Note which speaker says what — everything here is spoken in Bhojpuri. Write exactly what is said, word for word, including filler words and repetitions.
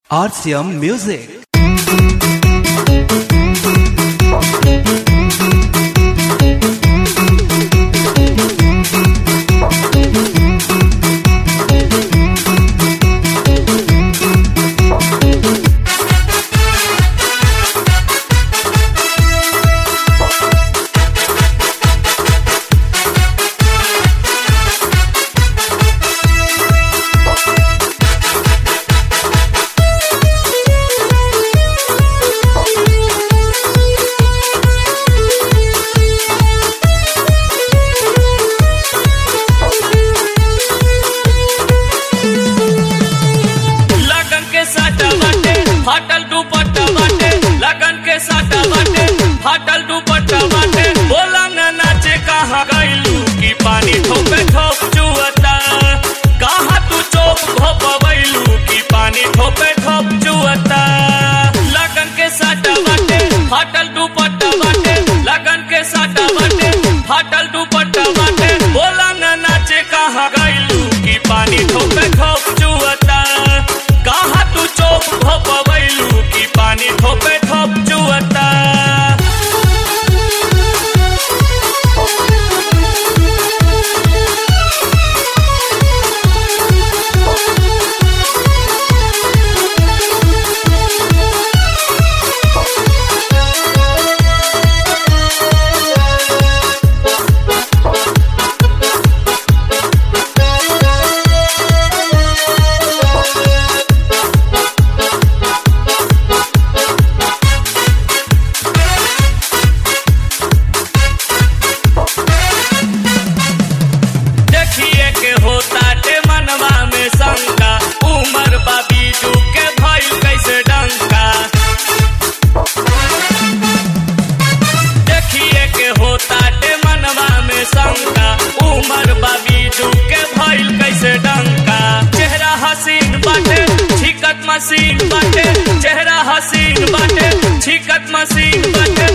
Speaker 1: R C M Music.
Speaker 2: फाटल दुपट्टा बाटे लगन के साटा बाटे फाटल दुपट्टा बाटे बोला न नाचे कहाँ गइलू की पानी ठोपे ठोप चुअता कहाँ तू चोप भोपवैलू की पानी ठोपे ठोप चुअता लगन के साटा बाटे फाटल दुपट्टा बाटे लगन के साटा बाटे फाटल दुपट्टा बाटे बोला न नाचे कहाँ गइलू की पानी ठोपे ठोप चुअता कहाँ तू चोप भोपवैलू की पानी ठोपे ठोप चुअता उमर बाबीजू के भइल कैसे डंका देखिए के होता टे मनवा में शंका उमर बाबीजू के भइल कैसे डंका चेहरा हसीन बाटे छिकत मसीन बाटे चेहरा हसीन बाटे छिकत मसीन बाटे